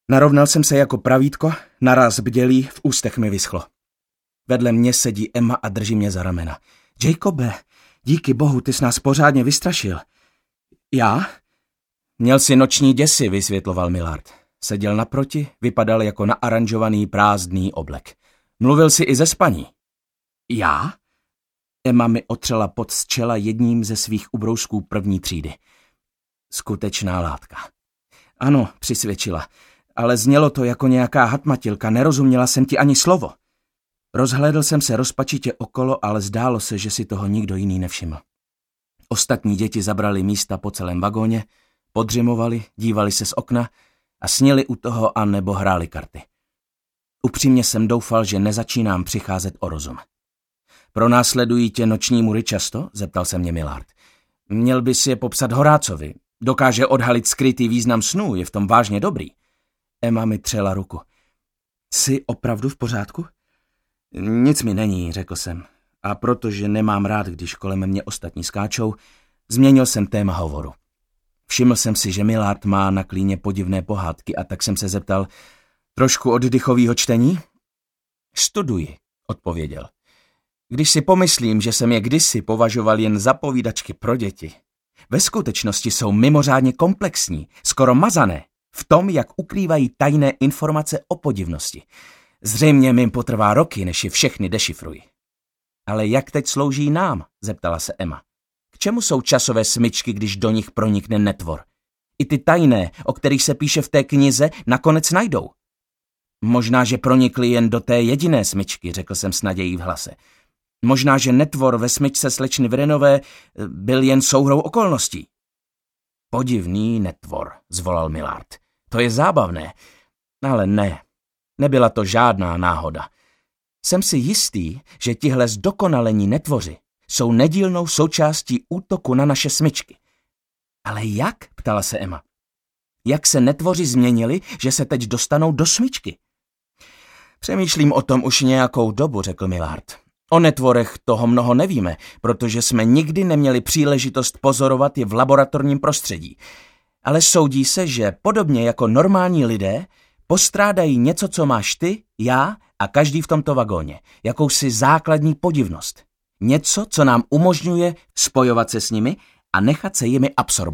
Narovnal jsem se jako pravítko, naraz bdělý, v ústech mi vyschlo. Vedle mě sedí Emma a drží mě za ramena. Jacobe, díky bohu, ty jsi nás pořádně vystrašil. Já? Měl si noční děsi, vysvětloval Millard. Seděl naproti, vypadal jako naaranžovaný prázdný oblek. Mluvil si i ze spaní. Já? Emma mi otřela pot z čela jedním ze svých ubrousků první třídy. Skutečná látka. Ano, přisvědčila, ale znělo to jako nějaká hatmatilka, nerozuměla jsem ti ani slovo. Rozhlédl jsem se rozpačitě okolo, ale zdálo se, že si toho nikdo jiný nevšiml. Ostatní děti zabrali místa po celém vagóně, podřimovali, dívali se z okna a snili u toho a nebo hráli karty. Upřímně jsem doufal, že nezačínám přicházet o rozum. Pronásledují tě noční mury často? Zeptal se mě Millard. Měl bys je popsat Horácovi. Dokáže odhalit skrytý význam snů, je v tom vážně dobrý. Emma mi třela ruku. Jsi opravdu v pořádku? Nic mi není, řekl jsem. A protože nemám rád, když kolem mě ostatní skáčou, změnil jsem téma hovoru. Všiml jsem si, že Millard má na klíně podivné pohádky a tak jsem se zeptal, trošku oddychovýho čtení? Studuji, odpověděl. Když si pomyslím, že jsem je kdysi považoval jen za povídačky pro děti, ve skutečnosti jsou mimořádně komplexní, skoro mazané, v tom, jak ukrývají tajné informace o podivnosti. Zřejmě mi potrvá roky, než je všechny dešifruji. Ale jak teď slouží nám? Zeptala se Emma. K čemu jsou časové smyčky, když do nich pronikne netvor? I ty tajné, o kterých se píše v té knize, nakonec najdou. Možná, že pronikly jen do té jediné smyčky, řekl jsem s nadějí v hlase. Možná, že netvor ve smyčce slečny Vrenové byl jen souhrou okolností. Podivný netvor, zvolal Millard. To je zábavné, ale ne. Nebyla to žádná náhoda. Jsem si jistý, že tihle zdokonalení netvoři jsou nedílnou součástí útoku na naše smyčky. Ale jak? Ptala se Emma. Jak se netvoři změnili, že se teď dostanou do smyčky? Přemýšlím o tom už nějakou dobu, řekl Millard. O netvorech toho mnoho nevíme, protože jsme nikdy neměli příležitost pozorovat je v laboratorním prostředí. Ale soudí se, že podobně jako normální lidé postrádají něco, co máš ty, já a každý v tomto vagóně, jakousi základní podivnost. Něco, co nám umožňuje spojovat se s nimi a nechat se jimi absorbovat.